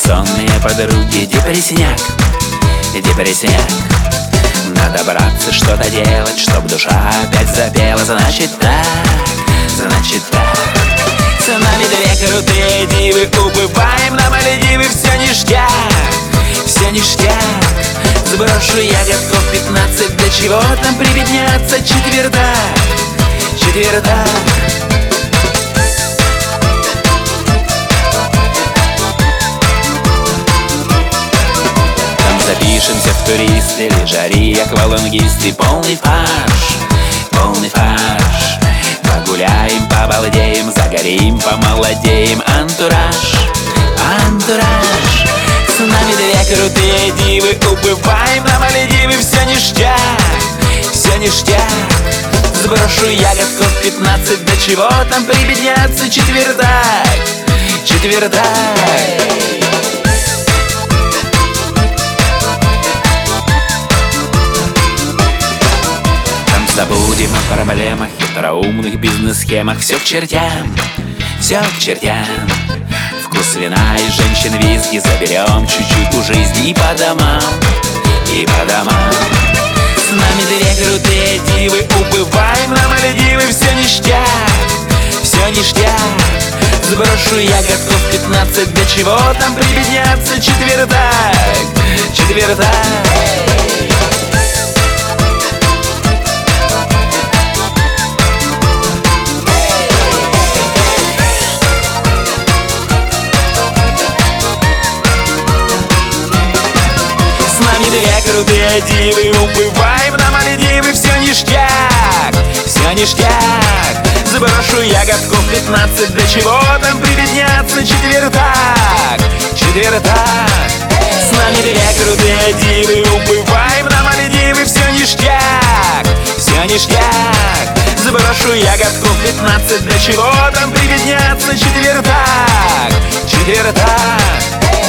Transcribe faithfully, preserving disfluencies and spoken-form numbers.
сонные подруги. Депрессняк, депрессняк. Надо браться, что-то делать, чтоб душа опять запела. Значит так, значит так. С нами две крутые дивы, убываем на Мальдивы. Все ништяк, все ништяк. Сброшу я годков пятнадцать, до чего там прибедняться. Четвердак, четвердак. Там запишемся в туристы, лежари, аквалангисты. Полный фарш, полный фарш. Погуляем, побалдеем, загорим, помолодеем. Антураж, антураж. С нами две крутые дивы, убываем на Мальдивы. Все ништяк, все ништяк. Сброшу я годков пятнадцать, до чего там прибедняться. Четвердак, четвердак. Забудем о проблемах, хитроумных бизнес-схемах. Все к чертям, все к чертям. Вкус вина и женщин виски заберем чуть-чуть у жизни. И по домам, и по домам. С нами две крутые дивы, убываем на Мальдивы. Все ништяк, все ништяк. Сброшу я годков пятнадцать, до чего там прибедняться. Четвердак, четвердак. Две крутые дивы, убываем на Мальдивы. Все ништяк, все ништяк. Сброшу я годков пятнадцать, до чего там прибедняться. Четвердак, четвердак. С нами две крутые дивы, убываем на Мальдивы. Все ништяк, все ништяк. Сброшу я годков пятнадцать, до чего там прибедняться. Четвердак, четвердак.